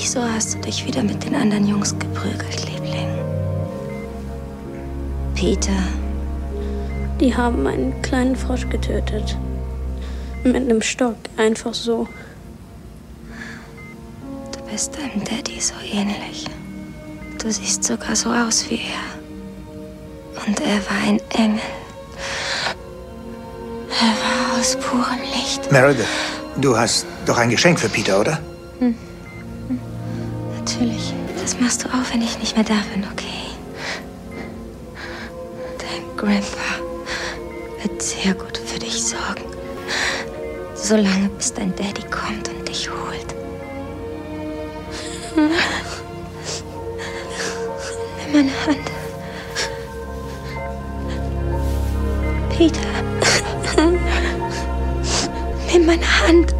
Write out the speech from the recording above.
Wieso hast du dich wieder mit den anderen Jungs geprügelt, Liebling? Peter. Die haben einen kleinen Frosch getötet. Mit einem Stock, einfach so. Du bist deinem Daddy so ähnlich. Du siehst sogar so aus wie er. Und er war ein Engel. Er war aus purem Licht. Meredith, du hast doch ein Geschenk für Peter, oder? Natürlich. Das machst du auch, wenn ich nicht mehr da bin, okay? Dein Grandpa wird sehr gut für dich sorgen. Solange bis dein Daddy kommt und dich holt. Nimm meine Hand. Peter. Nimm meine Hand.